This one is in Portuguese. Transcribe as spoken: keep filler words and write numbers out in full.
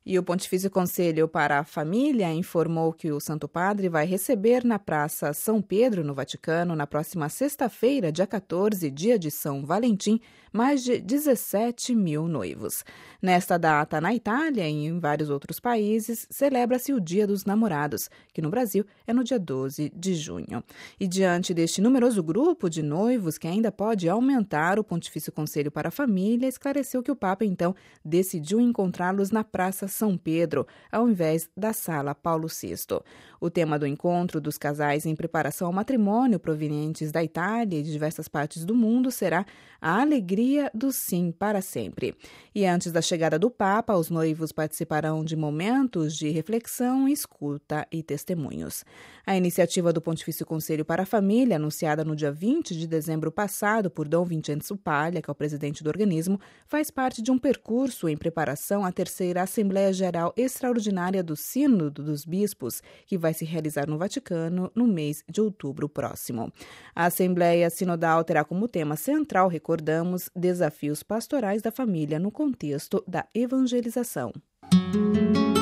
E o Pontifício Conselho para a Família informou que o Santo Padre vai receber na Praça São Pedro, no Vaticano, na próxima sexta-feira, dia quatorze, dia de São Valentim, mais de dezessete mil noivos. Nesta data, na Itália e em vários outros países, celebra-se o Dia dos Namorados, que no Brasil é no dia doze de junho. E diante deste numeroso grupo de noivos, que ainda pode aumentar, o Pontifício Conselho para a Família esclareceu que o Papa, então, decidiu encontrá-los na Praça São Pedro, ao invés da Sala Paulo sexto. O tema do encontro dos casais em preparação ao matrimônio provenientes da Itália e de diversas partes do mundo será a alegria do sim para sempre. E antes da chegada do Papa, os noivos participarão de momentos de reflexão, escuta e testemunhos. A iniciativa do Pontifício Conselho para a Família, anunciada no dia vinte de dezembro passado por Dom Vincenzo Paglia, que é o presidente do organismo, faz parte de um percurso em preparação à terceira Assembleia Geral Extraordinária do Sínodo dos Bispos, que vai se realizar no Vaticano no mês de outubro próximo. A Assembleia Sinodal terá como tema central, recordamos, desafios pastorais da família no contexto da evangelização.